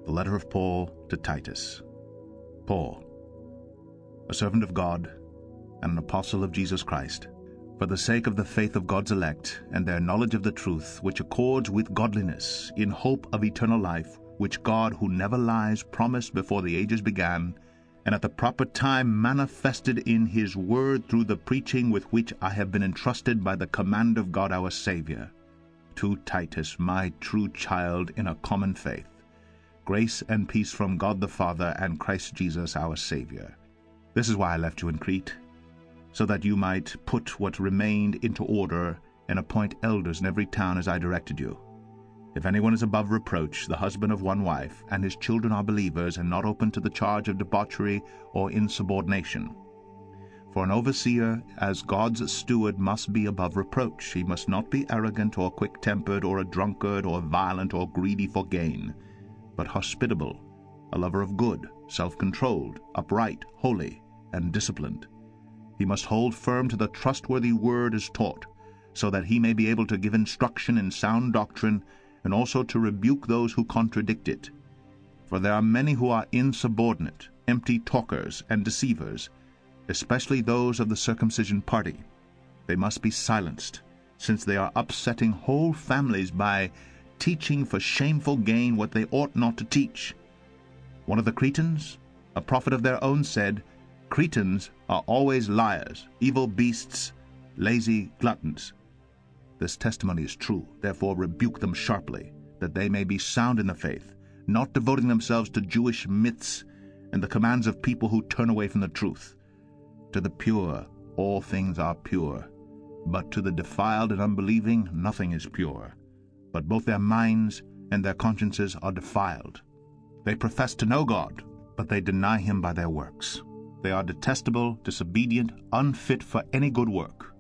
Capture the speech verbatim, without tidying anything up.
The letter of Paul to Titus. Paul, a servant of God and an apostle of Jesus Christ, for the sake of the faith of God's elect and their knowledge of the truth, which accords with godliness, in hope of eternal life, which God, who never lies, promised before the ages began, and at the proper time manifested in his word through the preaching with which I have been entrusted by the command of God our Savior. To Titus, my true child in a common faith, grace and peace from God the Father and Christ Jesus our Savior. This is why I left you in Crete, so that you might put what remained into order and appoint elders in every town as I directed you. If anyone is above reproach, the husband of one wife, and his children are believers and not open to the charge of debauchery or insubordination. For an overseer, as God's steward, must be above reproach. He must not be arrogant or quick-tempered or a drunkard or violent or greedy for gain, but hospitable, a lover of good, self-controlled, upright, holy, and disciplined. He must hold firm to the trustworthy word as taught, so that he may be able to give instruction in sound doctrine, and also to rebuke those who contradict it. For there are many who are insubordinate, empty talkers, and deceivers, especially those of the circumcision party. They must be silenced, since they are upsetting whole families by teaching for shameful gain what they ought not to teach. One of the Cretans, a prophet of their own, said, "Cretans are always liars, evil beasts, lazy gluttons." This testimony is true. Therefore rebuke them sharply, that they may be sound in the faith, not devoting themselves to Jewish myths and the commands of people who turn away from the truth. To the pure all things are pure, but to the defiled and unbelieving nothing is pure. But both their minds and their consciences are defiled. They profess to know God, but they deny him by their works. They are detestable, disobedient, unfit for any good work.